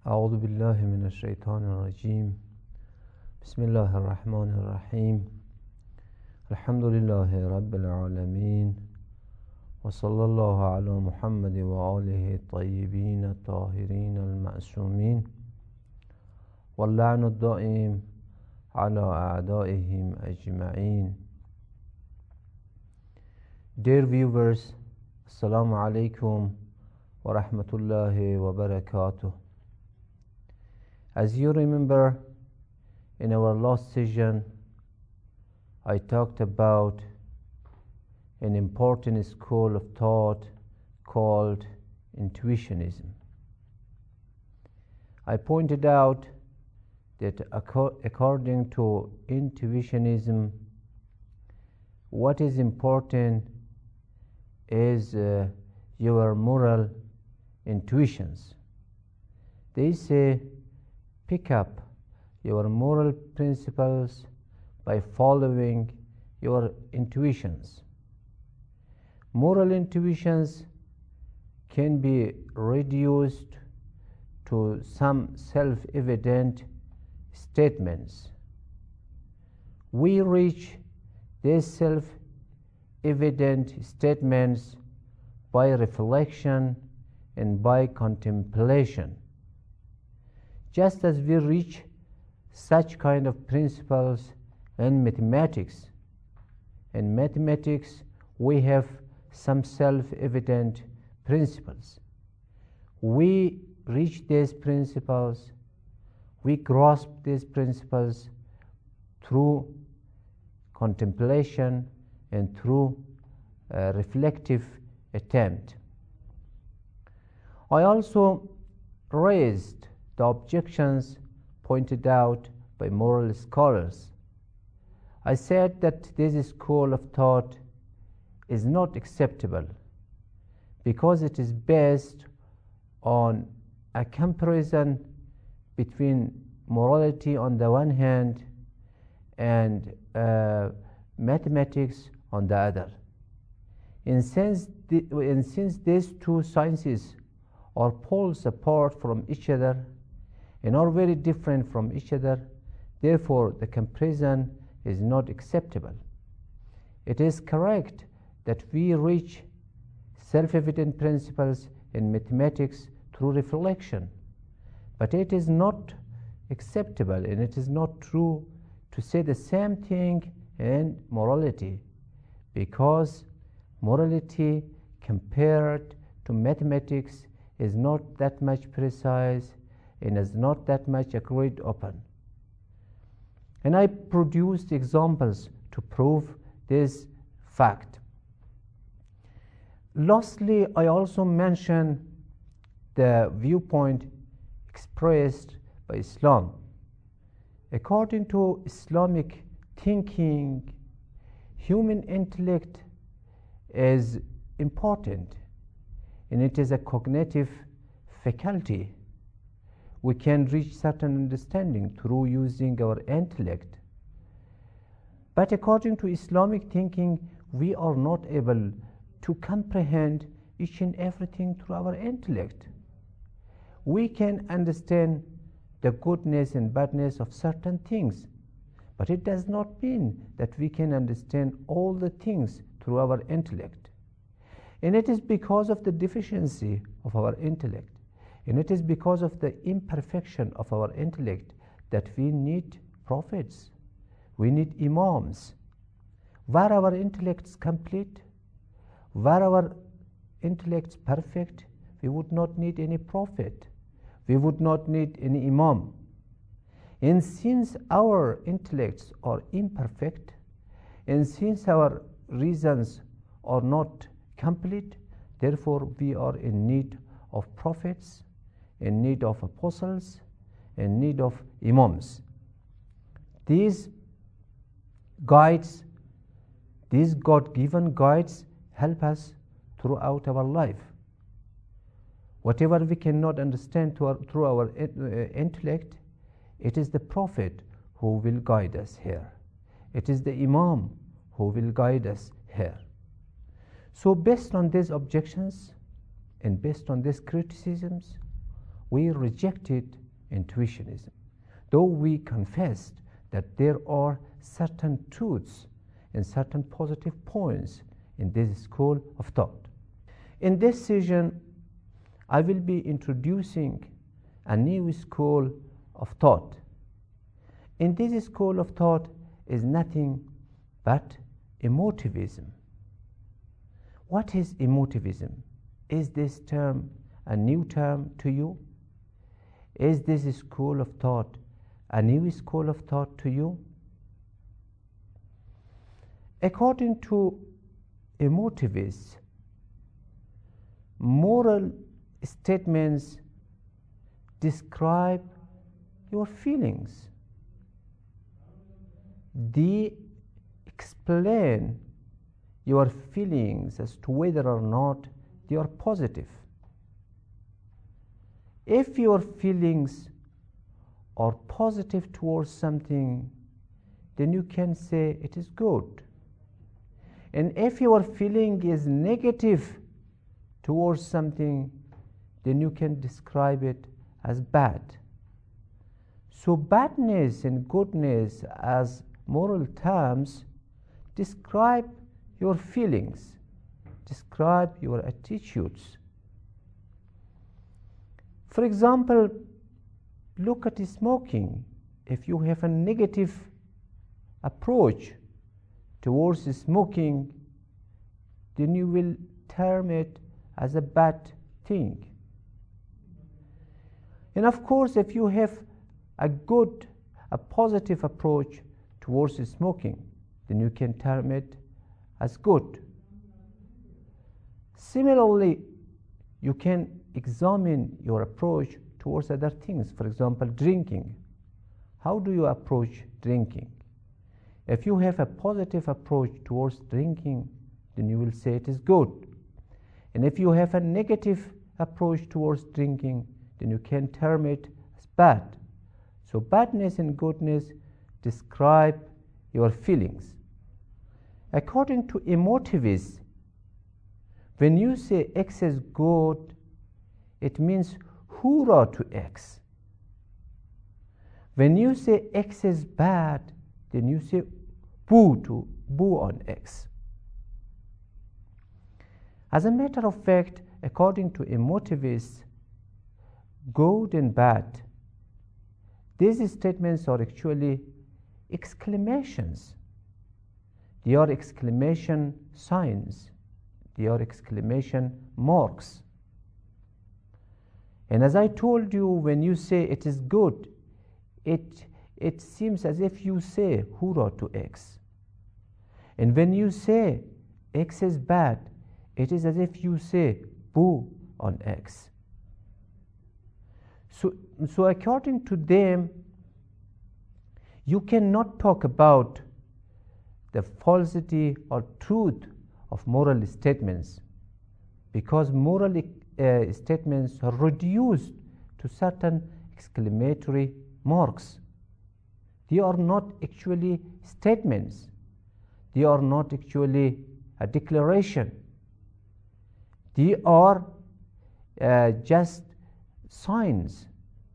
أعوذ بالله من الشيطان الرجيم بسم الله الرحمن الرحيم الحمد لله رب العالمين وصلى الله على محمد وآله الطيبين الطاهرين المعصومين واللعن الدائم على أعدائهم أجمعين. Dear viewers, Assalamu alaikum wa rahmatullahi wa barakatuh. As you remember, in our last session, I talked about an important school of thought called intuitionism. I pointed out that according to intuitionism, what is important is your moral intuitions. They say pick up your moral principles by following your intuitions. Moral intuitions can be reduced to some self-evident statements. We reach these self-evident statements by reflection and by contemplation. Just as we reach such kind of principles in mathematics. In mathematics, we have some self-evident principles. We reach these principles, we grasp these principles through contemplation and through a reflective attempt. I also raised the objections pointed out by moral scholars. I said that this school of thought is not acceptable because it is based on a comparison between morality on the one hand and mathematics on the other. And since these two sciences are poles apart from each other and are very different from each other, therefore the comparison is not acceptable. It is correct that we reach self-evident principles in mathematics through reflection, but it is not acceptable and it is not true to say the same thing in morality, because morality compared to mathematics is not that much precise and is not that much agreed upon. And I produced examples to prove this fact. Lastly, I also mentioned the viewpoint expressed by Islam. According to Islamic thinking, human intellect is important and it is a cognitive faculty. We can reach certain understanding through using our intellect. But according to Islamic thinking, we are not able to comprehend each and everything through our intellect. We can understand the goodness and badness of certain things, but it does not mean that we can understand all the things through our intellect. And it is because of the deficiency of our intellect, and it is because of the imperfection of our intellect that we need prophets, we need imams. Were our intellects complete, were our intellects perfect, we would not need any prophet, we would not need any imam. And since our intellects are imperfect, and since our reasons are not complete, therefore we are in need of prophets, in need of apostles, in need of imams. These guides, these God-given guides help us throughout our life. Whatever we cannot understand through our intellect, it is the prophet who will guide us here. It is the imam who will guide us here. So based on these objections and based on these criticisms, we rejected intuitionism, though we confessed that there are certain truths and certain positive points in this school of thought. In this session, I will be introducing a new school of thought. In this school of thought is nothing but emotivism. What is emotivism? Is this term a new term to you? Is this school of thought a new school of thought to you? According to emotivists, moral statements describe your feelings. They explain your feelings as to whether or not they are positive. If your feelings are positive towards something, then you can say it is good. And if your feeling is negative towards something, then you can describe it as bad. So badness and goodness as moral terms describe your feelings, describe your attitudes. For example, look at smoking. If you have a negative approach towards smoking, then you will term it as a bad thing. And of course, if you have a positive approach towards smoking, then you can term it as good. Similarly, you can examine your approach towards other things. For example, drinking. How do you approach drinking? If you have a positive approach towards drinking, then you will say it is good. And if you have a negative approach towards drinking, then you can term it as bad. So badness and goodness describe your feelings. According to emotivists, when you say X is good, it means hoorah to X. When you say X is bad, then you say boo on X. As a matter of fact, according to emotivists, good and bad, these statements are actually exclamations. They are exclamation signs. They are exclamation marks. And as I told you, when you say it is good, it seems as if you say hoorah to X. And when you say X is bad, it is as if you say boo on X. So according to them, you cannot talk about the falsity or truth of moral statements, because moral statements are reduced to certain exclamatory marks. They are not actually statements. They are not actually a declaration. They are just signs,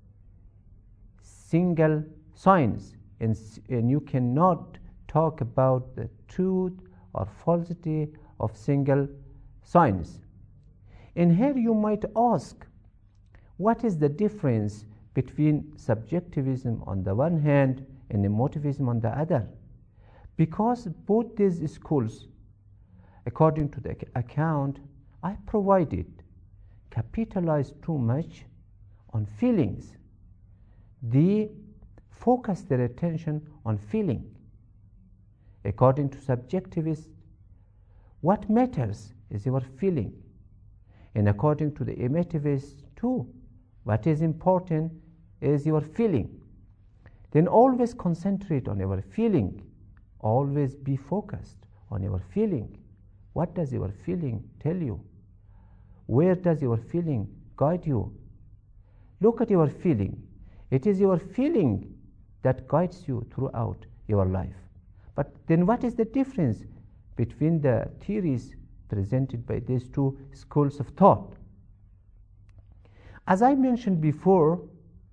single signs, and you cannot talk about the truth or falsity of single signs. And here you might ask, what is the difference between subjectivism on the one hand and emotivism on the other? Because both these schools, according to the account I provided, capitalize too much on feelings. They focus their attention on feeling. According to subjectivists, what matters is your feeling. And according to the emotivists too, what is important is your feeling. Then always concentrate on your feeling. Always be focused on your feeling. What does your feeling tell you? Where does your feeling guide you? Look at your feeling. It is your feeling that guides you throughout your life. But then what is the difference between the theories presented by these two schools of thought? As I mentioned before,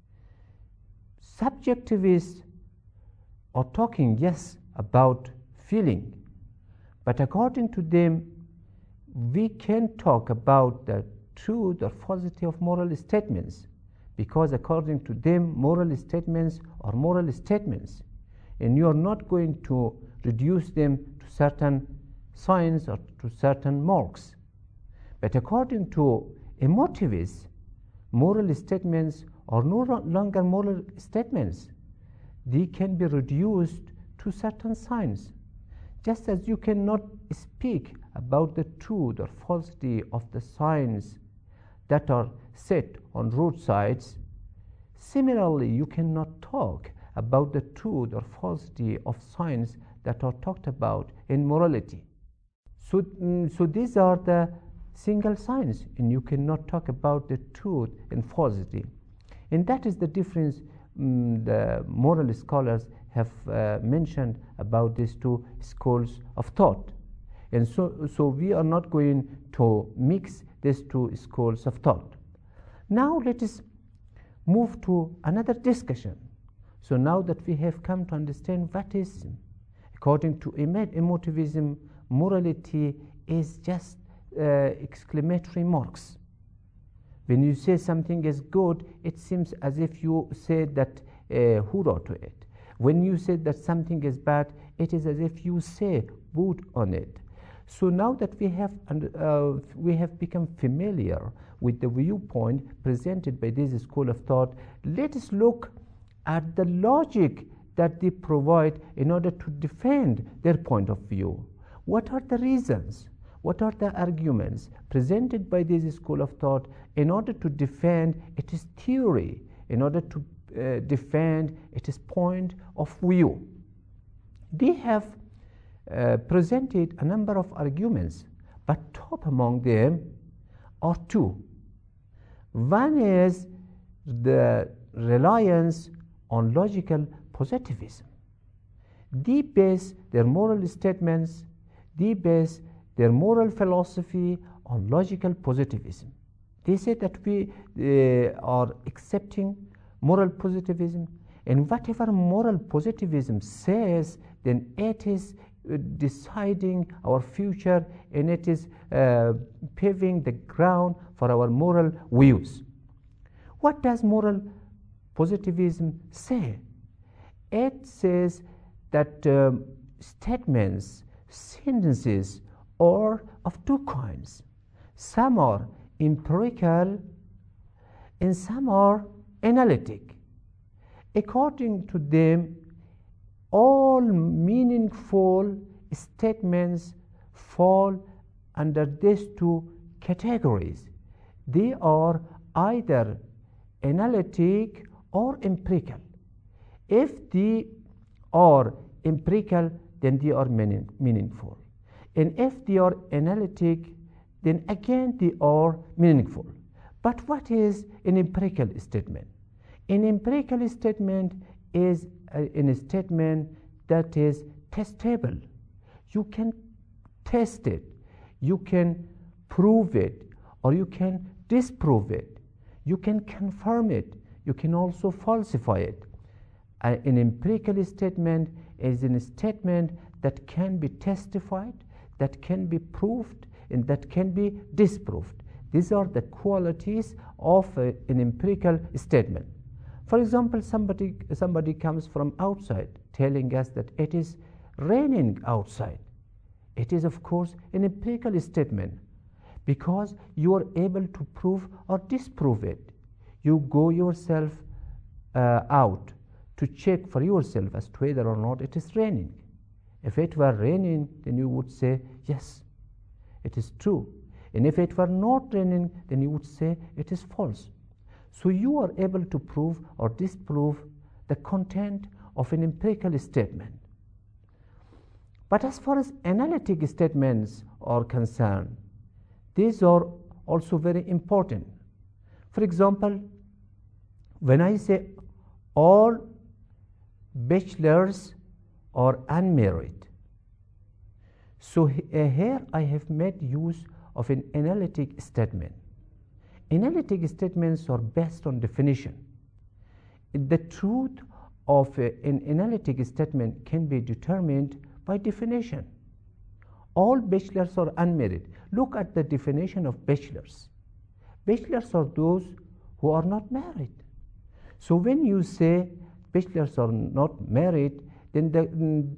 subjectivists are talking, yes, about feeling, but according to them, we can talk about the truth or falsity of moral statements, because according to them, moral statements are moral statements, and you are not going to reduce them to certain signs or to certain marks. But according to emotivists, moral statements are no longer moral statements. They can be reduced to certain signs. Just as you cannot speak about the truth or falsity of the signs that are set on roadsides, similarly, you cannot talk about the truth or falsity of signs that are talked about in morality. So these are the single signs, and you cannot talk about the truth and falsity. And that is the difference the moral scholars have mentioned about these two schools of thought. And so we are not going to mix these two schools of thought. Now let us move to another discussion. So now that we have come to understand what is, according to emotivism, morality is just exclamatory marks. When you say something is good, it seems as if you said that hoorah to it. When you say that something is bad, it is as if you say boo on it. So now that we have become familiar with the viewpoint presented by this school of thought, let us look at the logic that they provide in order to defend their point of view. What are the reasons? What are the arguments presented by this school of thought in order to defend its theory, in order to defend its point of view? They have presented a number of arguments, but top among them are two. One is the reliance on logical positivism. They base their moral statements, they base their moral philosophy on logical positivism. They say that we are accepting moral positivism, and whatever moral positivism says, then it is deciding our future, and it is paving the ground for our moral views. What does moral positivism say? It says that statements, sentences are of two kinds. Some are empirical and some are analytic. According to them, all meaningful statements fall under these two categories. They are either analytic or empirical. If they are empirical, then they are meaningful. And if they are analytic, then again they are meaningful. But what is an empirical statement? An empirical statement is a statement that is testable. You can test it, you can prove it, or you can disprove it. You can confirm it, you can also falsify it. An empirical statement is a statement that can be testified, that can be proved, and that can be disproved. These are the qualities of an empirical statement. For example, somebody comes from outside telling us that it is raining outside. It is, of course, an empirical statement because you are able to prove or disprove it. You go yourself out to check for yourself as to whether or not it is raining. If it were raining, then you would say, yes, it is true. And if it were not raining, then you would say it is false. So you are able to prove or disprove the content of an empirical statement. But as far as analytic statements are concerned, these are also very important. For example, when I say all bachelors are unmarried, so here I have made use of an analytic statement. Analytic statements are based on definition. The truth of an analytic statement can be determined by definition. All bachelors are unmarried. Look at the definition of bachelors. Bachelors are those who are not married. So when you say bachelors are not married, then the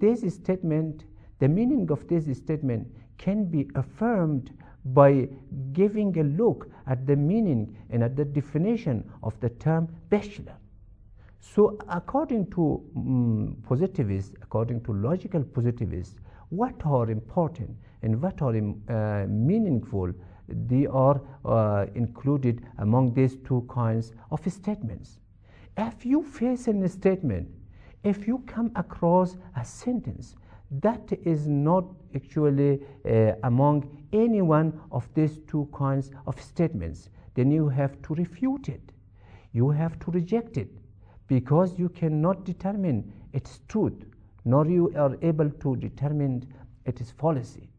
meaning of this statement can be affirmed by giving a look at the meaning and at the definition of the term bachelor. So according to positivists, according to logical positivists, what are important and what are meaningful, they are included among these two kinds of statements. If you face a statement, if you come across a sentence that is not actually among any one of these two kinds of statements, then you have to refute it. You have to reject it, because you cannot determine its truth, nor you are able to determine its fallacy.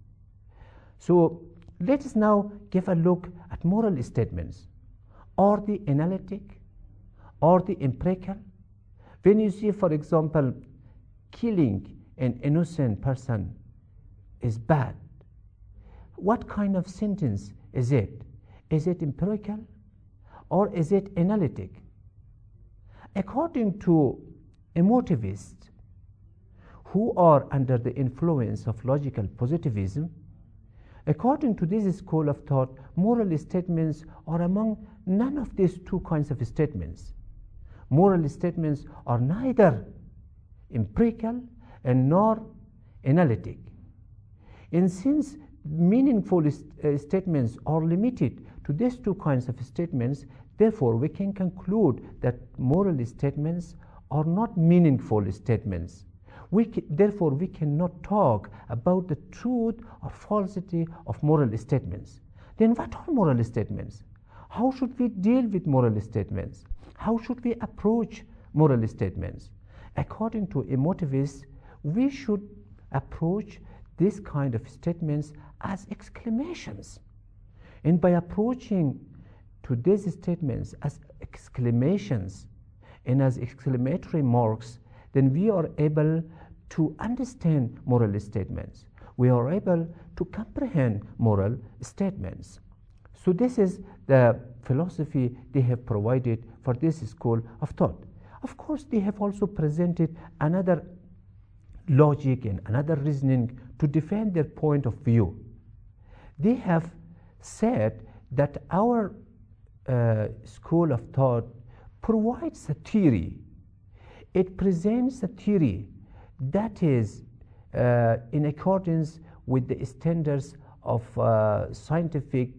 So let us now give a look at moral statements. Are they analytic? Are they empirical? When you see, for example, killing an innocent person is bad, what kind of sentence is it? Is it empirical or is it analytic? According to emotivists who are under the influence of logical positivism, according to this school of thought, moral statements are among none of these two kinds of statements. Moral statements are neither empirical and nor analytic. And since meaningful statements are limited to these two kinds of statements, therefore we can conclude that moral statements are not meaningful statements. Therefore we cannot talk about the truth or falsity of moral statements. Then what are moral statements? How should we deal with moral statements? How should we approach moral statements? According to emotivists, we should approach this kind of statements as exclamations. And by approaching to these statements as exclamations and as exclamatory marks, then we are able to understand moral statements. We are able to comprehend moral statements. So this is the philosophy they have provided for this school of thought. Of course, they have also presented another logic and another reasoning to defend their point of view. They have said that our school of thought provides a theory. It presents a theory that is in accordance with the standards of scientific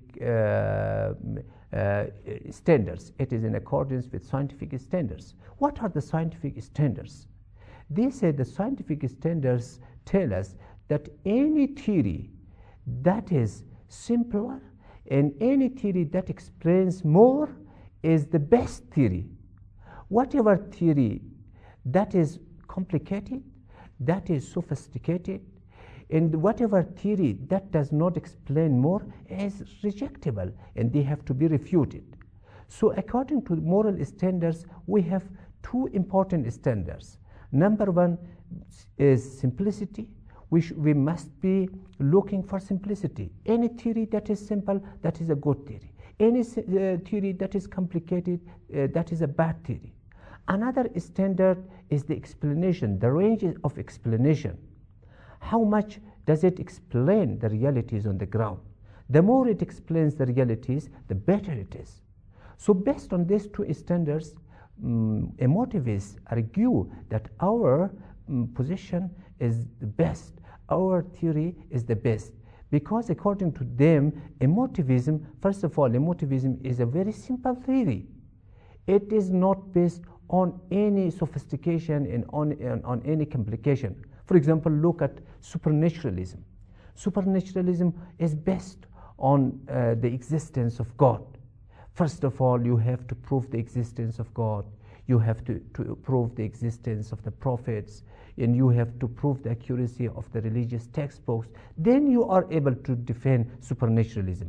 standards. It is in accordance with scientific standards. What are the scientific standards? They say the scientific standards tell us that any theory that is simpler and any theory that explains more is the best theory. Whatever theory that is complicated, that is sophisticated, and whatever theory that does not explain more is rejectable and they have to be refuted. So according to moral standards, we have two important standards. Number one is simplicity. We must be looking for simplicity. Any theory that is simple, that is a good theory. Any theory that is complicated, that is a bad theory. Another standard is the explanation, the range of explanation. How much does it explain the realities on the ground? The more it explains the realities, the better it is. So based on these two standards, emotivists argue that our position is the best. Our theory is the best. Because according to them, emotivism, first of all, emotivism is a very simple theory. It is not based on any sophistication and on any complication. For example, look at supernaturalism. Supernaturalism is based on the existence of God. First of all, you have to prove the existence of God. You have to prove the existence of the prophets, and you have to prove the accuracy of the religious textbooks. Then you are able to defend supernaturalism.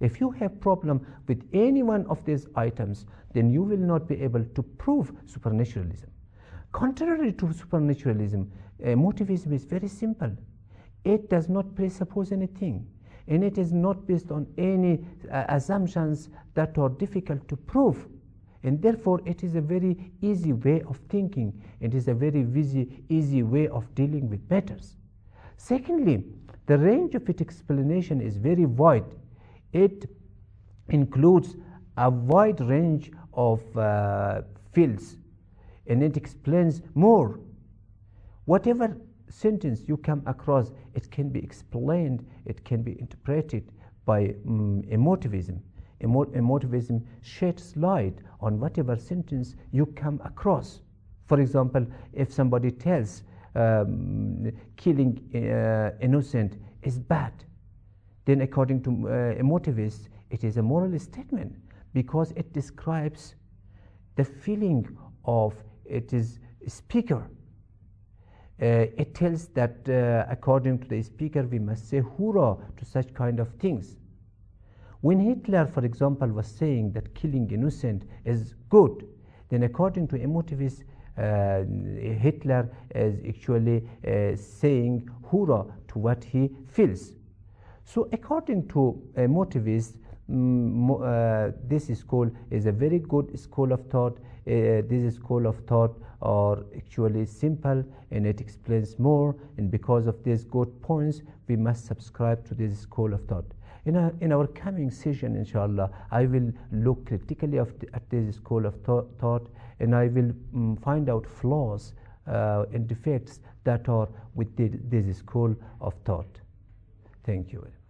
If you have problem with any one of these items, then you will not be able to prove supernaturalism. Contrary to supernaturalism, emotivism is very simple. It does not presuppose anything, and it is not based on any assumptions that are difficult to prove. And therefore, it is a very easy way of thinking. It is a very easy way of dealing with matters. Secondly, the range of its explanation is very wide. It includes a wide range of fields, and it explains more. Whatever sentence you come across, it can be explained, it can be interpreted by emotivism. Emotivism sheds light on whatever sentence you come across. For example, if somebody tells killing innocent is bad, then according to emotivists, it is a moral statement because it describes the feeling of its speaker. It tells that according to the speaker, we must say hoorah to such kind of things. When Hitler, for example, was saying that killing innocent is good, then according to emotivists, Hitler is actually saying hoorah to what he feels. So according to emotivists, this school is a very good school of thought. This school of thought are actually simple, and it explains more, and because of these good points, we must subscribe to this school of thought. In our coming session, inshallah, I will look critically at this school of thought, and I will find out flaws and defects that are with this school of thought. Thank you.